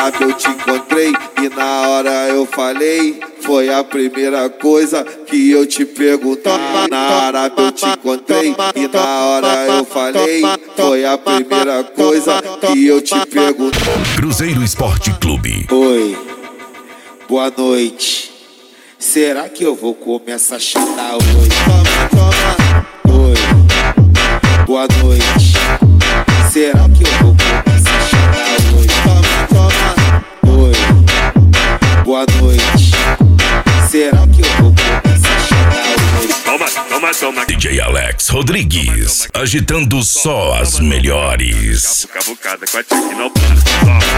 árabe eu te encontrei e na hora eu falei. Foi a primeira coisa que eu te perguntei. Na árabe eu te encontrei e na hora eu falei. Foi a primeira coisa que eu te perguntei. Cruzeiro Esporte Clube. Oi, boa noite. Será que eu vou comer essa chata hoje? Oi, boa noite. Será que eu vou comer essa chata hoje? Oi, boa noite. Será que eu vou comer essa chata hoje? Toma. DJ Alex Rodrigues, agitando só as melhores. Cavucada com a tia que não para.